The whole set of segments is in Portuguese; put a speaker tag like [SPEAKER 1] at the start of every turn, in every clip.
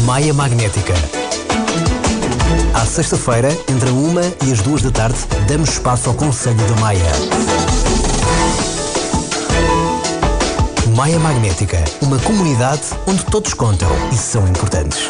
[SPEAKER 1] Maia Magnética. À sexta-feira, entre a 1 e as 2 da tarde, damos espaço ao Conselho da Maia. Maia Magnética, uma comunidade onde todos contam e são importantes.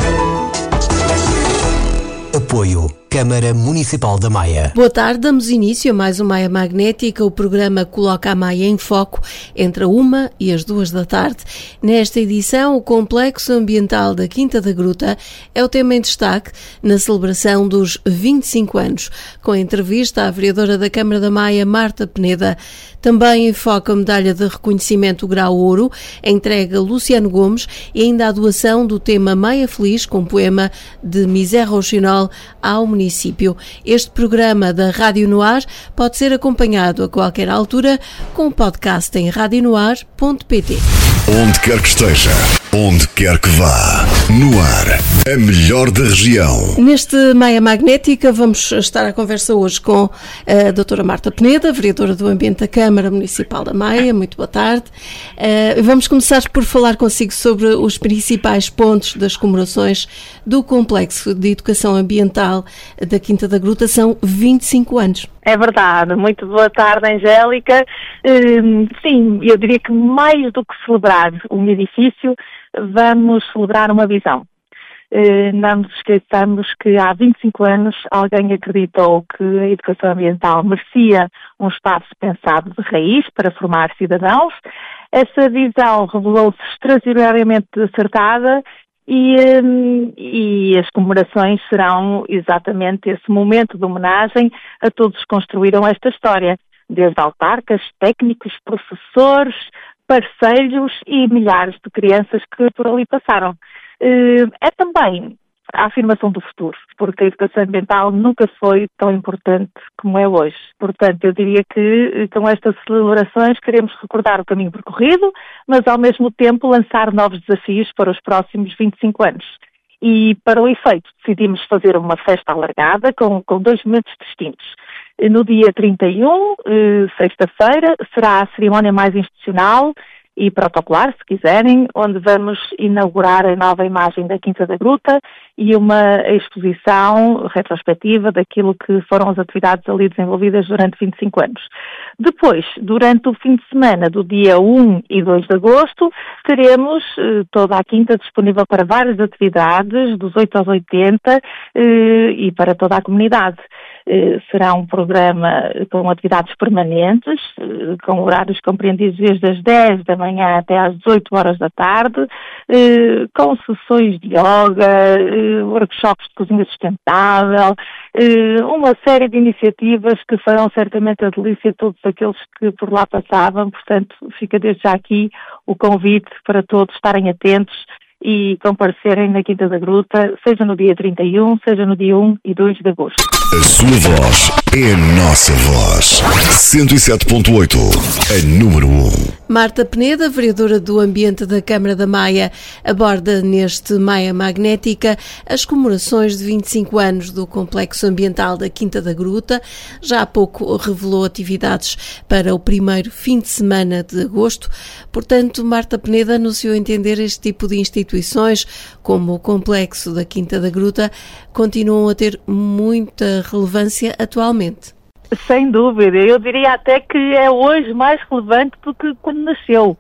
[SPEAKER 1] Apoio Câmara Municipal da Maia.
[SPEAKER 2] Boa tarde, damos início a mais uma Maia Magnética. O programa coloca a Maia em foco entre a 1 e as 2 da tarde. Nesta edição, o Complexo Ambiental da Quinta da Gruta é o tema em destaque na celebração dos 25 anos, com a entrevista à vereadora da Câmara da Maia, Marta Peneda. Também em foco a medalha de reconhecimento Grau Ouro, entregue a Luciano Gomes, e ainda a doação do tema Maia Feliz, com poema de Misé Rochinol ao município. Este programa da Rádio no Ar pode ser acompanhado a qualquer altura com o podcast em radionoar.pt.
[SPEAKER 3] Onde quer que esteja, onde quer que vá, no ar, a melhor da região.
[SPEAKER 2] Neste Maia Magnética vamos estar à conversa hoje com a doutora Marta Peneda, vereadora do Ambiente da Câmara Municipal da Maia. Muito boa tarde. Vamos começar por falar consigo sobre os principais pontos das comemorações do Complexo de Educação Ambiental da Quinta da Gruta. São 25 anos.
[SPEAKER 4] É verdade. Muito boa tarde, Angélica. Sim, eu diria que mais do que celebrar um edifício, vamos celebrar uma visão. Não nos esqueçamos que há 25 anos alguém acreditou que a educação ambiental merecia um espaço pensado de raiz para formar cidadãos. Essa visão revelou-se extraordinariamente acertada e as comemorações serão exatamente esse momento de homenagem a todos que construíram esta história, desde autarcas, técnicos, professores, parceiros e milhares de crianças que por ali passaram. É também a afirmação do futuro, porque a educação ambiental nunca foi tão importante como é hoje. Portanto, eu diria que com estas celebrações queremos recordar o caminho percorrido, mas ao mesmo tempo lançar novos desafios para os próximos 25 anos. E para o efeito decidimos fazer uma festa alargada com 2 momentos distintos. No dia 31, sexta-feira, será a cerimónia mais institucional e protocolar, se quiserem, onde vamos inaugurar a nova imagem da Quinta da Gruta e uma exposição retrospectiva daquilo que foram as atividades ali desenvolvidas durante 25 anos. Depois, durante o fim de semana do dia 1 e 2 de agosto, teremos toda a Quinta disponível para várias atividades, dos 8 aos 80, e para toda a comunidade. Será um programa com atividades permanentes, com horários compreendidos desde as 10 da manhã até às 18 horas da tarde, com sessões de yoga, workshops de cozinha sustentável, uma série de iniciativas que farão certamente a delícia a todos aqueles que por lá passavam. Portanto, fica desde já aqui o convite para todos estarem atentos e comparecerem na Quinta da Gruta, seja no dia 31, seja no dia 1 e 2 de agosto.
[SPEAKER 3] A sua voz é a nossa voz. 107.8, a número 1.
[SPEAKER 2] Marta Peneda, vereadora do Ambiente da Câmara da Maia, aborda neste Maia Magnética as comemorações de 25 anos do Complexo Ambiental da Quinta da Gruta. Já há pouco revelou atividades para o primeiro fim de semana de agosto. Portanto, Marta Peneda anunciou entender este tipo de instituições, como o Complexo da Quinta da Gruta, continuam a ter muita relevância atualmente.
[SPEAKER 4] Sem dúvida, eu diria até que é hoje mais relevante do que quando nasceu.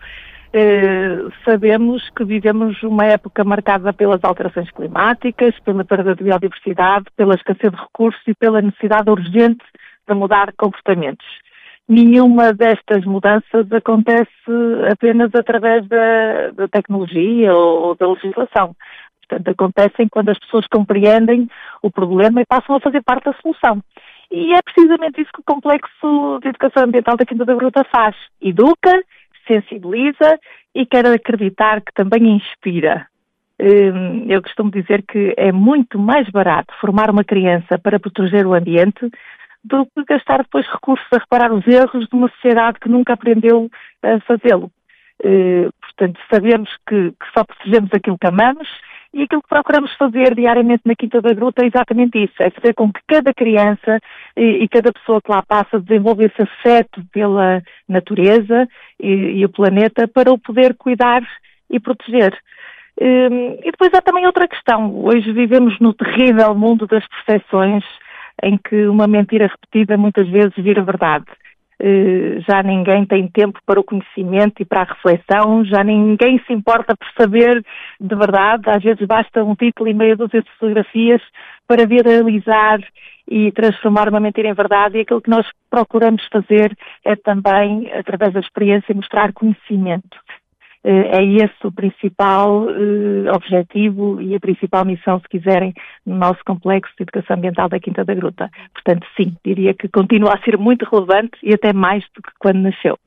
[SPEAKER 4] Sabemos que vivemos uma época marcada pelas alterações climáticas, pela perda de biodiversidade, pela escassez de recursos e pela necessidade urgente de mudar comportamentos. Nenhuma destas mudanças acontece apenas através da tecnologia ou da legislação. Portanto, acontecem quando as pessoas compreendem o problema e passam a fazer parte da solução. E é precisamente isso que o Complexo de Educação Ambiental da Quinta da Gruta faz. Educa, sensibiliza e quer acreditar que também inspira. Eu costumo dizer que é muito mais barato formar uma criança para proteger o ambiente do que gastar depois recursos a reparar os erros de uma sociedade que nunca aprendeu a fazê-lo. Portanto, sabemos que só protegemos aquilo que amamos. E aquilo que procuramos fazer diariamente na Quinta da Gruta é exatamente isso, é fazer com que cada criança e cada pessoa que lá passa desenvolva esse afeto pela natureza e o planeta para o poder cuidar e proteger. E depois há também outra questão. Hoje vivemos no terrível mundo das percepções, em que uma mentira repetida muitas vezes vira verdade. Já ninguém tem tempo para o conhecimento e para a reflexão, já ninguém se importa por saber de verdade. Às vezes basta um título e meia dúzia de fotografias para viralizar e transformar uma mentira em verdade, e aquilo que nós procuramos fazer é também, através da experiência, mostrar conhecimento. É esse o principal objetivo e a principal missão, se quiserem, no nosso complexo de educação ambiental da Quinta da Gruta. Portanto, sim, diria que continua a ser muito relevante e até mais do que quando nasceu.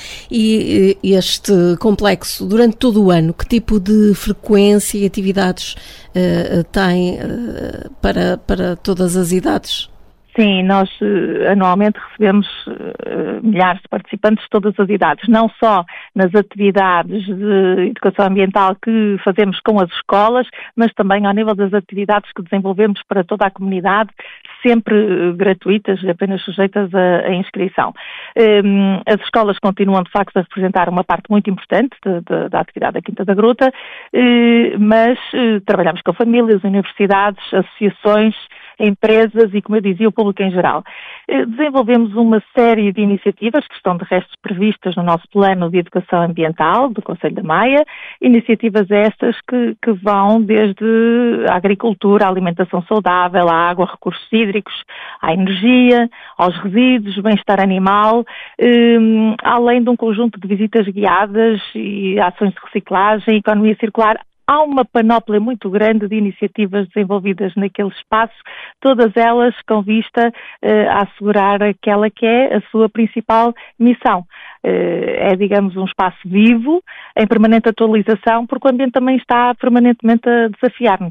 [SPEAKER 2] E este complexo, durante todo o ano, que tipo de frequência e atividades tem para todas as idades?
[SPEAKER 4] Sim, nós anualmente recebemos milhares de participantes de todas as idades, não só nas atividades de educação ambiental que fazemos com as escolas, mas também ao nível das atividades que desenvolvemos para toda a comunidade, sempre gratuitas, apenas sujeitas à inscrição. As escolas continuam, de facto, a representar uma parte muito importante da atividade da Quinta da Gruta, mas trabalhamos com famílias, universidades, associações, empresas e, como eu dizia, o público em geral. Desenvolvemos uma série de iniciativas que estão, de resto, previstas no nosso plano de educação ambiental do Concelho da Maia, iniciativas estas que vão desde a agricultura, a alimentação saudável, à água, recursos hídricos, à energia, aos resíduos, bem-estar animal, além de um conjunto de visitas guiadas e ações de reciclagem, economia circular. Há uma panóplia muito grande de iniciativas desenvolvidas naquele espaço, todas elas com vista a assegurar aquela que é a sua principal missão. É, digamos, um espaço vivo, em permanente atualização, porque o ambiente também está permanentemente a desafiar-nos.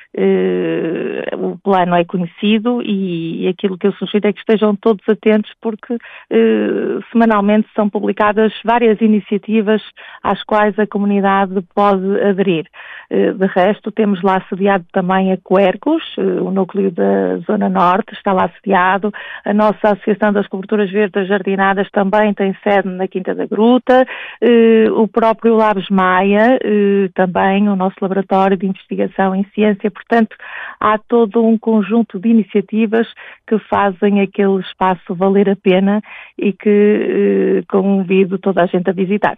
[SPEAKER 4] O plano é conhecido e aquilo que eu sugiro é que estejam todos atentos, porque semanalmente são publicadas várias iniciativas às quais a comunidade pode aderir. De resto, temos lá sediado também a Quercus, o núcleo da Zona Norte está lá sediado, a nossa Associação das Coberturas Verdes Jardinadas também tem sede na Quinta da Gruta, o próprio Labs Maia, também o nosso laboratório de investigação em ciência. Portanto, há todo um conjunto de iniciativas que fazem aquele espaço valer a pena e que convido toda a gente a visitar.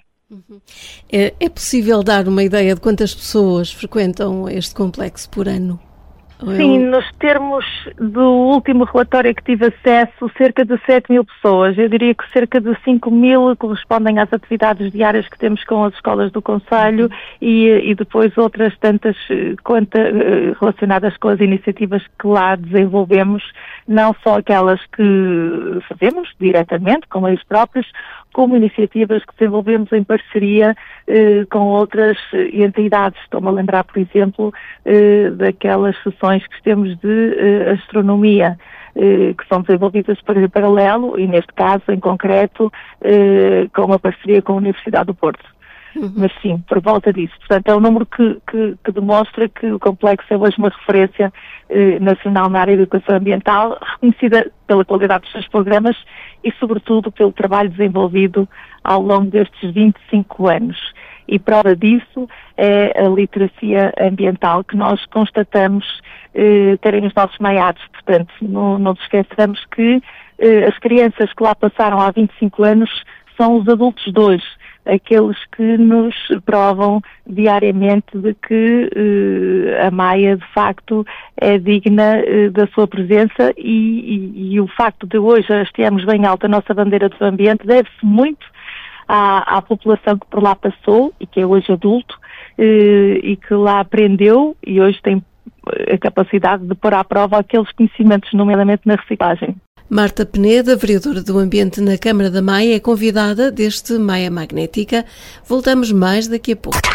[SPEAKER 2] É possível dar uma ideia de quantas pessoas frequentam este complexo por ano?
[SPEAKER 4] Sim, nos termos do último relatório a que tive acesso, cerca de 7.000 pessoas. Eu diria que cerca de 5.000 correspondem às atividades diárias que temos com as escolas do Concelho e depois outras tantas relacionadas com as iniciativas que lá desenvolvemos, não só aquelas que fazemos diretamente com eles próprios, como iniciativas que desenvolvemos em parceria com outras entidades. Estou-me a lembrar, por exemplo, daquelas sessões que temos de astronomia, que são desenvolvidas em paralelo e, neste caso, em concreto, com uma parceria com a Universidade do Porto. Mas sim, por volta disso. Portanto, é um número que demonstra que o complexo é hoje uma referência nacional na área de educação ambiental, reconhecida pela qualidade dos seus programas e, sobretudo, pelo trabalho desenvolvido ao longo destes 25 anos. E prova disso é a literacia ambiental que nós constatamos terem nos nossos maiados. Portanto, não nos esqueçamos que as crianças que lá passaram há 25 anos são os adultos de hoje, aqueles que nos provam diariamente de que a Maia, de facto, é digna da sua presença e o facto de hoje hastearmos bem alta a nossa bandeira do ambiente deve-se muito à população que por lá passou e que é hoje adulto e que lá aprendeu e hoje tem a capacidade de pôr à prova aqueles conhecimentos, nomeadamente na reciclagem.
[SPEAKER 2] Marta Peneda, vereadora do Ambiente na Câmara da Maia, é convidada deste Maia Magnética. Voltamos mais daqui a pouco.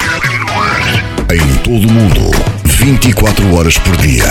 [SPEAKER 3] Em todo o mundo, 24 horas por dia.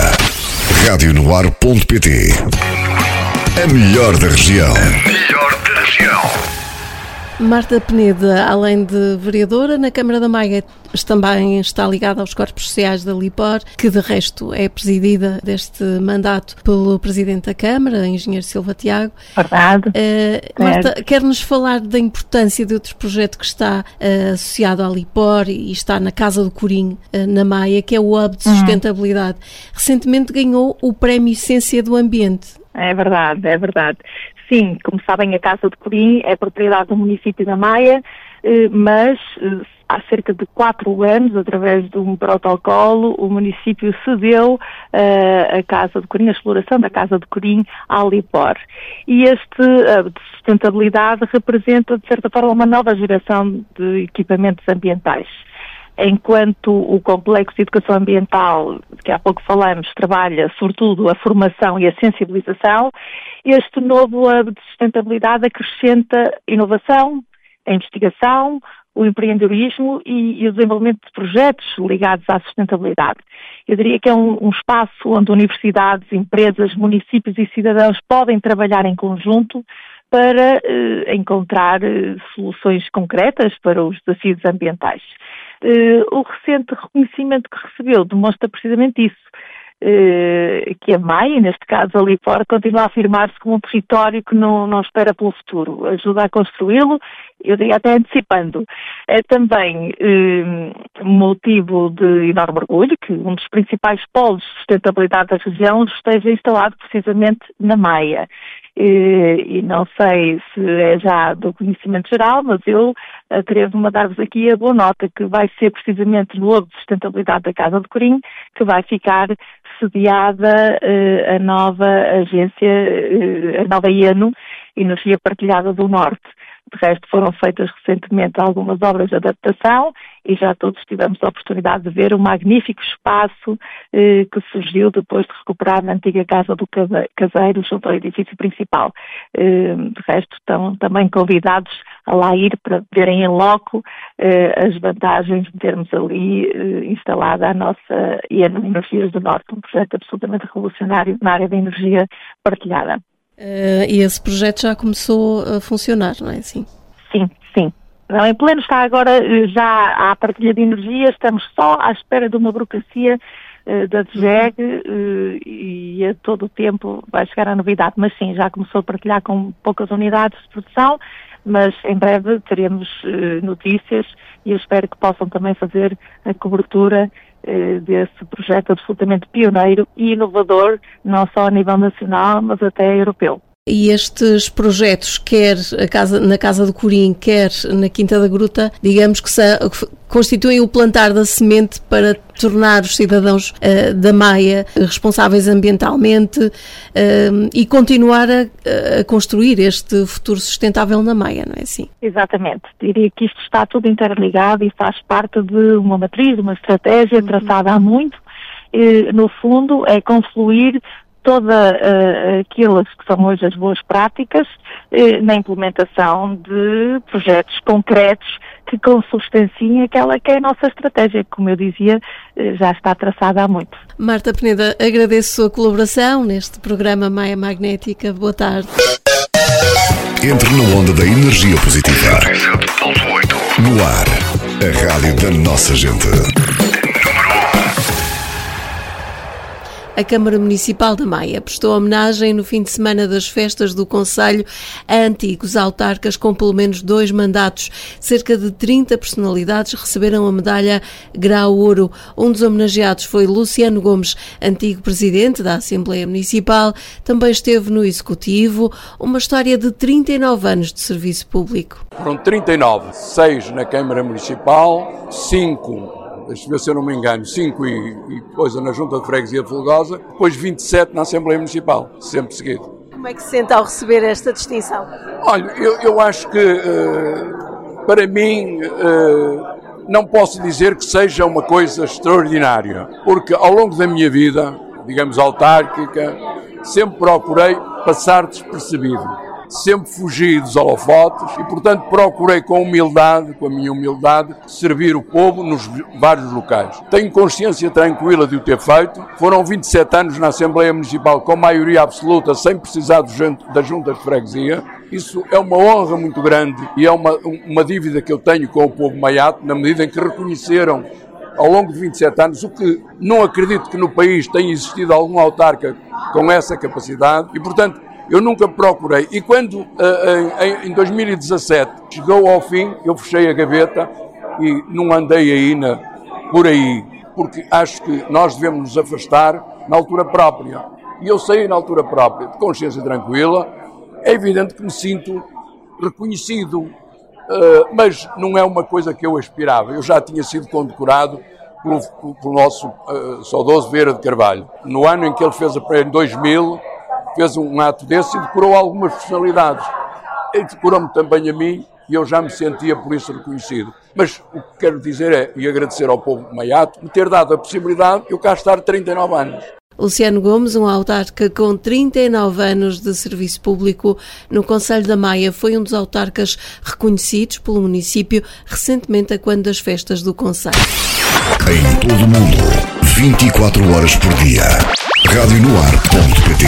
[SPEAKER 3] Radionoar.pt. A melhor da região.
[SPEAKER 2] Marta Peneda, além de vereadora na Câmara da Maia, também está ligada aos corpos sociais da LIPOR, que de resto é presidida deste mandato pelo Presidente da Câmara, Engenheiro Silva Tiago.
[SPEAKER 4] Verdade.
[SPEAKER 2] Marta, quer-nos falar da importância de outro projeto que está associado à LIPOR e está na Casa do Corim, na Maia, que é o Hub de Sustentabilidade. Recentemente ganhou o Prémio Essência do Ambiente.
[SPEAKER 4] É verdade, é verdade. Sim, como sabem, a Casa do Corim é propriedade do município da Maia, mas há cerca de 4 anos, através de um protocolo, o município cedeu a Casa do Corim, a exploração da Casa do Corim à LIPOR. E este de sustentabilidade representa, de certa forma, uma nova geração de equipamentos ambientais. Enquanto o Complexo de Educação Ambiental, que há pouco falamos, trabalha sobretudo a formação e a sensibilização, este novo hub de sustentabilidade acrescenta inovação, a investigação, o empreendedorismo e o desenvolvimento de projetos ligados à sustentabilidade. Eu diria que é um espaço onde universidades, empresas, municípios e cidadãos podem trabalhar em conjunto para encontrar soluções concretas para os desafios ambientais. O recente reconhecimento que recebeu demonstra precisamente isso, que a Maia, neste caso a LIPOR, continua a afirmar-se como um território que não espera pelo futuro, ajuda a construí-lo, eu diria até antecipando. É também motivo de enorme orgulho que um dos principais polos de sustentabilidade da região esteja instalado precisamente na Maia. E não sei se é já do conhecimento geral, mas eu atrevo-me a dar-vos aqui a boa nota que vai ser precisamente no Hub de Sustentabilidade da Casa do Corim que vai ficar sediada a nova agência, a nova IENO, Energia Partilhada do Norte. De resto, foram feitas recentemente algumas obras de adaptação e já todos tivemos a oportunidade de ver o magnífico espaço que surgiu depois de recuperar na antiga Casa do Caseiro junto ao edifício principal. De resto, estão também convidados a lá ir para verem em loco as vantagens de termos ali instalada a nossa IENO Energias do Norte, um projeto absolutamente revolucionário na área da energia partilhada.
[SPEAKER 2] E esse projeto já começou a funcionar, não é assim?
[SPEAKER 4] Sim, sim. Não, em pleno está agora já à partilha de energia, estamos só à espera de uma burocracia da DGEG e a todo o tempo vai chegar a novidade, mas sim, já começou a partilhar com poucas unidades de produção, mas em breve teremos notícias e eu espero que possam também fazer a cobertura desse projeto absolutamente pioneiro e inovador, não só a nível nacional, mas até europeu.
[SPEAKER 2] E estes projetos, quer na Casa do Corim, quer na Quinta da Gruta, digamos que constituem o plantar da semente para tornar os cidadãos da Maia responsáveis ambientalmente e continuar a construir este futuro sustentável na Maia, não é assim?
[SPEAKER 4] Exatamente. Diria que isto está tudo interligado e faz parte de uma matriz, de uma estratégia traçada há muito. No fundo, é confluir todas aquelas que são hoje as boas práticas na implementação de projetos concretos que consubstanciem aquela que é a nossa estratégia, que, como eu dizia, já está traçada há muito.
[SPEAKER 2] Marta Peneda, agradeço a colaboração neste programa Maia Magnética. Boa tarde.
[SPEAKER 3] Entre na onda da energia positiva. 97.8. No ar, a rádio da nossa gente.
[SPEAKER 2] A Câmara Municipal da Maia prestou homenagem no fim de semana das festas do Concelho a antigos autarcas com pelo menos 2 mandatos. Cerca de 30 personalidades receberam a medalha Grau Ouro. Um dos homenageados foi Luciano Gomes, antigo presidente da Assembleia Municipal. Também esteve no Executivo, uma história de 39 anos de serviço público.
[SPEAKER 5] Foram 39, 6 na Câmara Municipal, 5... deixa-me ver se eu não me engano, 5 e depois na Junta de Freguesia de Folgosa, depois 27 na Assembleia Municipal, sempre seguido.
[SPEAKER 2] Como é que se sente ao receber esta distinção?
[SPEAKER 5] Olha, eu acho que, para mim, não posso dizer que seja uma coisa extraordinária, porque ao longo da minha vida, digamos, autárquica, sempre procurei passar despercebido. sempre fugi dos holofotes e, portanto, procurei com a minha humildade, servir o povo nos vários locais. Tenho consciência tranquila de o ter feito. Foram 27 anos na Assembleia Municipal com maioria absoluta, sem precisar da Junta de Freguesia. Isso é uma honra muito grande e é uma dívida que eu tenho com o povo maiato, na medida em que reconheceram ao longo de 27 anos, o que não acredito que no país tenha existido algum autarca com essa capacidade e, portanto, eu nunca procurei. E quando, em 2017, chegou ao fim, eu fechei a gaveta e não andei por aí, porque acho que nós devemos nos afastar na altura própria. E eu saí na altura própria, de consciência tranquila. É evidente que me sinto reconhecido, mas não é uma coisa que eu aspirava. Eu já tinha sido condecorado pelo nosso saudoso Vieira de Carvalho. No ano em que ele fez, em 2000, fez um ato desse e decorou algumas personalidades. Ele decorou-me também a mim e eu já me sentia por isso reconhecido. Mas o que quero dizer e agradecer ao povo maiato, me ter dado a possibilidade de eu cá estar 39 anos.
[SPEAKER 2] Luciano Gomes, um autarca com 39 anos de serviço público no Concelho da Maia, foi um dos autarcas reconhecidos pelo município recentemente a quando das festas do concelho.
[SPEAKER 3] Em todo o mundo, 24 horas por dia. radionoar.pt.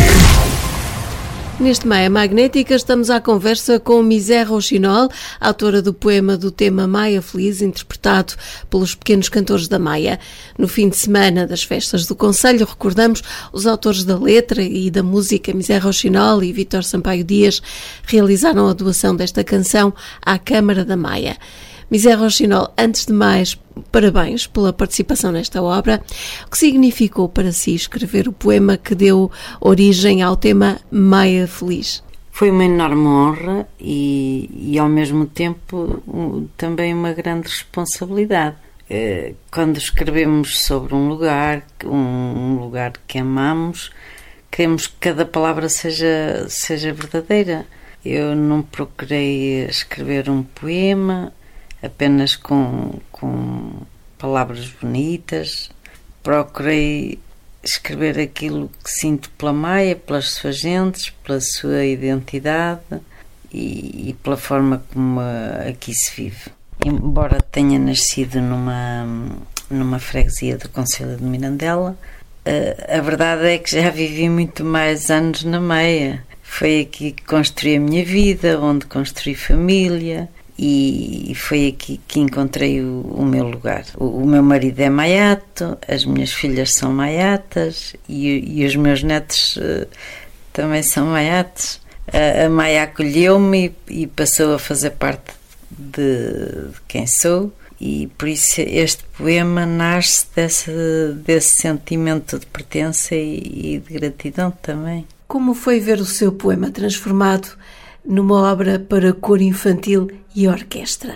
[SPEAKER 2] Neste Maia Magnética estamos à conversa com Misé Rochinol, autora do poema do tema Maia Feliz, interpretado pelos pequenos cantores da Maia. No fim de semana das festas do concelho, recordamos, os autores da letra e da música, Misé Rochinol e Vítor Sampaio Dias, realizaram a doação desta canção à Câmara da Maia. Misé Rochinol, antes de mais, parabéns pela participação nesta obra. O que significou para si escrever o poema que deu origem ao tema Maia Feliz?
[SPEAKER 6] Foi uma enorme honra e ao mesmo tempo também uma grande responsabilidade. Quando escrevemos sobre um lugar que amamos, queremos que cada palavra seja verdadeira. Eu não procurei escrever um poema apenas com palavras bonitas. Procurei escrever aquilo que sinto pela Maia, pelas suas gentes, pela sua identidade e pela forma como aqui se vive. Embora tenha nascido numa freguesia do Concelho de Mirandela, a verdade é que já vivi muito mais anos na Maia. Foi aqui que construí a minha vida, onde construí família. E foi aqui que encontrei o meu lugar. O meu marido é maiato, as minhas filhas são maiatas e os meus netos também são maiatos. A Maia acolheu-me e passou a fazer parte de quem sou, e por isso este poema nasce desse sentimento de pertença e de gratidão também.
[SPEAKER 2] Como foi ver o seu poema transformado numa obra para cor infantil e orquestra?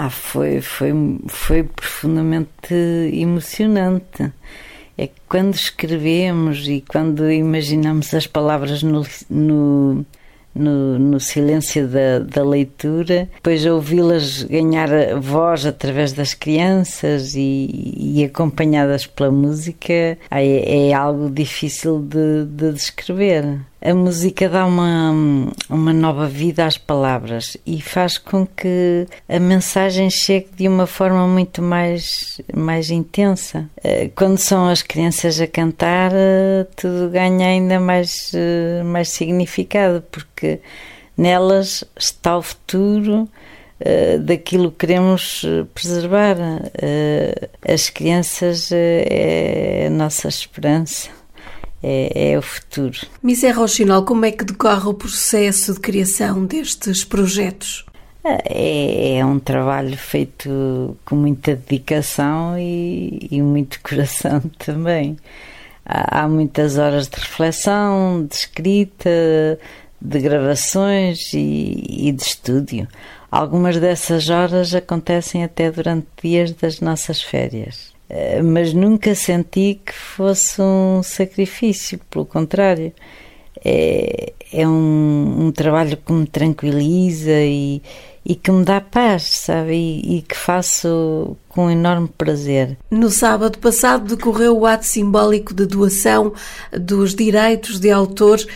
[SPEAKER 6] Foi profundamente emocionante. É que quando escrevemos e quando imaginamos as palavras no silêncio da leitura, depois ouvi-las ganhar a voz através das crianças e acompanhadas pela música, é algo difícil de descrever. A música dá uma nova vida às palavras e faz com que a mensagem chegue de uma forma muito mais intensa. Quando são as crianças a cantar, tudo ganha ainda mais significado, porque nelas está o futuro daquilo que queremos preservar. As crianças é a nossa esperança. É o futuro.
[SPEAKER 2] Misé Rochinol, como é que decorre o processo de criação destes projetos?
[SPEAKER 6] É um trabalho feito com muita dedicação e muito coração também. Há muitas horas de reflexão, de escrita, de gravações e de estúdio. Algumas dessas horas acontecem até durante dias das nossas férias. Mas nunca senti que fosse um sacrifício, pelo contrário. É um trabalho que me tranquiliza e que me dá paz, sabe? E que faço com enorme prazer.
[SPEAKER 2] No sábado passado decorreu o ato simbólico de doação dos direitos de autor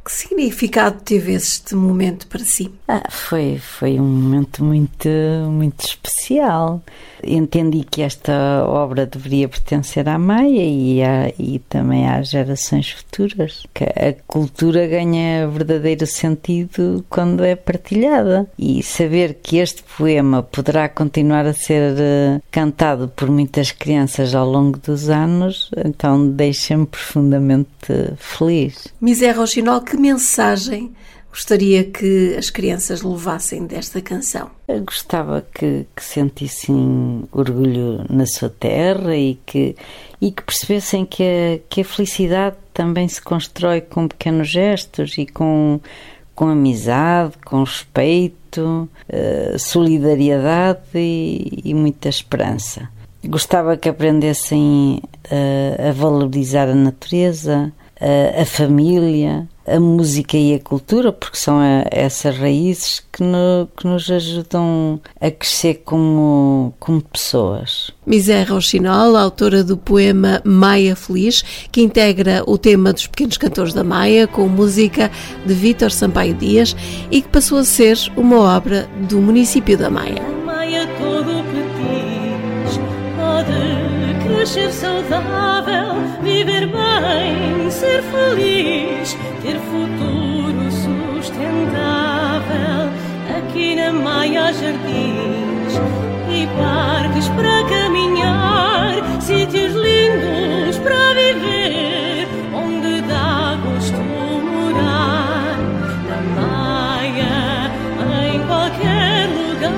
[SPEAKER 2] Que significado teve este momento para si?
[SPEAKER 6] Foi um momento muito, muito especial. Entendi que esta obra deveria pertencer à Maia e também às gerações futuras. Que a cultura ganha verdadeiro sentido quando é partilhada. E saber que este poema poderá continuar a ser cantado por muitas crianças ao longo dos anos, então deixa-me profundamente feliz.
[SPEAKER 2] Misé Rochinol, que mensagem gostaria que as crianças levassem desta canção?
[SPEAKER 6] Eu gostava que sentissem orgulho na sua terra e que percebessem que a felicidade também se constrói com pequenos gestos e com amizade, com respeito, solidariedade e muita esperança. Gostava que aprendessem a valorizar a natureza, a família, a música e a cultura, porque são essas raízes que nos ajudam a crescer como pessoas.
[SPEAKER 2] Misé Rochinol, autora do poema Maia Feliz, que integra o tema dos pequenos cantores da Maia com música de Vítor Sampaio Dias e que passou a ser uma obra do município da Maia.
[SPEAKER 7] Maia todo petis, pode crescer saudável, viver bem, ser feliz, ter futuro sustentável. Aqui na Maia há jardins e parques para caminhar, sítios lindos para viver, onde dá gosto morar. Na Maia, em qualquer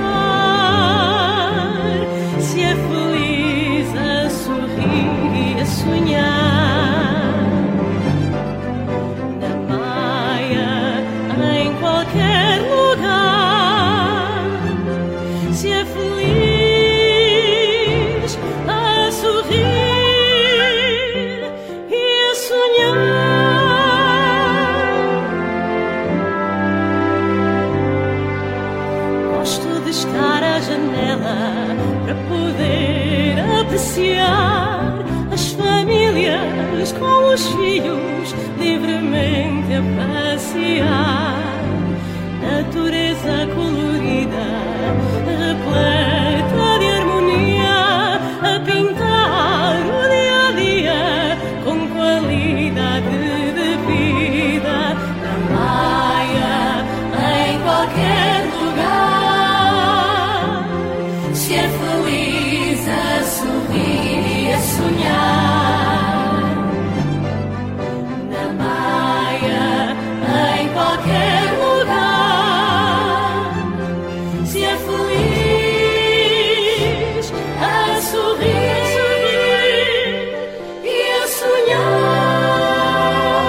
[SPEAKER 7] lugar, se é feliz a sorrir e a sonhar. Na Maia, em qualquer lugar, se é feliz a sorrir e a sonhar. Gosto de estar à janela para poder apreciar as famílias com os filhos livremente a passear. Natureza colorida, repleta de harmonia, a pintar o dia a dia com qualidade de vida. Na Maia, em qualquer lugar, se é feliz a sorrir e a sonhar. Na Maia, em qualquer lugar, se é feliz a sorrir e a sonhar.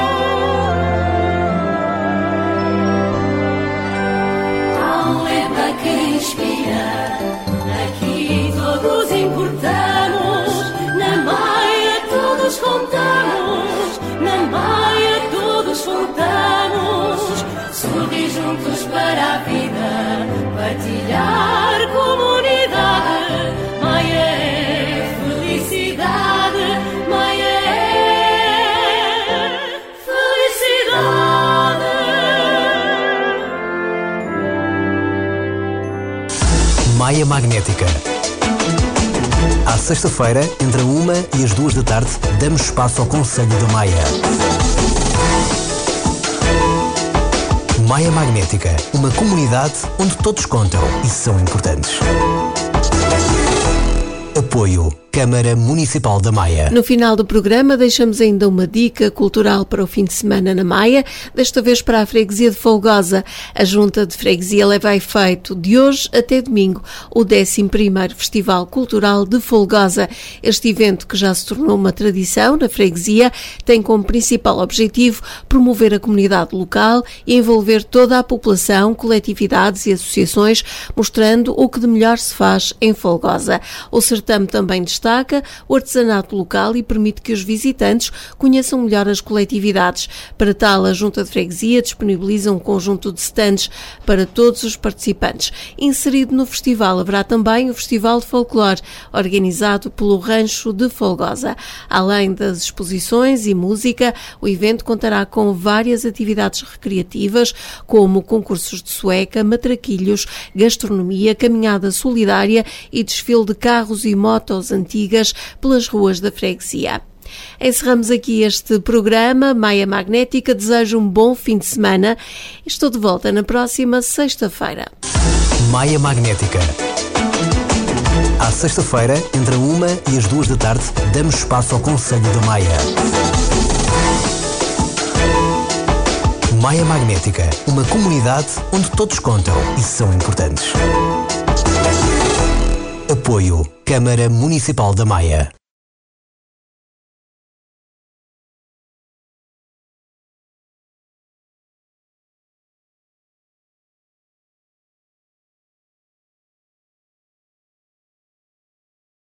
[SPEAKER 7] Há um lema que inspira, aqui todos importamos. Na Maia todos contamos, na Maia todos voltamos. Sorrir juntos para a vida, partilhar comunidade. Maia é felicidade, Maia é felicidade.
[SPEAKER 1] Maia Magnética. À sexta-feira, entre a 1 e as 2 da tarde, damos espaço ao Conselho da Maia. Maia Magnética, uma comunidade onde todos contam e são importantes. Apoio Câmara Municipal da Maia.
[SPEAKER 2] No final do programa deixamos ainda uma dica cultural para o fim de semana na Maia, desta vez para a freguesia de Folgosa. A Junta de Freguesia leva a efeito de hoje até domingo o 11º Festival Cultural de Folgosa. Este evento, que já se tornou uma tradição na freguesia, tem como principal objetivo promover a comunidade local e envolver toda a população, coletividades e associações, mostrando o que de melhor se faz em Folgosa. O certame ramo também destaca o artesanato local e permite que os visitantes conheçam melhor as coletividades. Para tal, a Junta de Freguesia disponibiliza um conjunto de stands para todos os participantes. Inserido no festival haverá também o Festival de Folclore, organizado pelo Rancho de Folgosa. Além das exposições e música, o evento contará com várias atividades recreativas, como concursos de sueca, matraquilhos, gastronomia, caminhada solidária e desfile de carros e motos antigas pelas ruas da freguesia. Encerramos aqui este programa. Maia Magnética deseja um bom fim de semana. Estou de volta na próxima sexta-feira.
[SPEAKER 1] Maia Magnética. À sexta-feira, entre a 1 e as 2 da tarde, damos espaço ao Conselho da Maia. Maia Magnética, uma comunidade onde todos contam e são importantes. Apoio Câmara Municipal da Maia.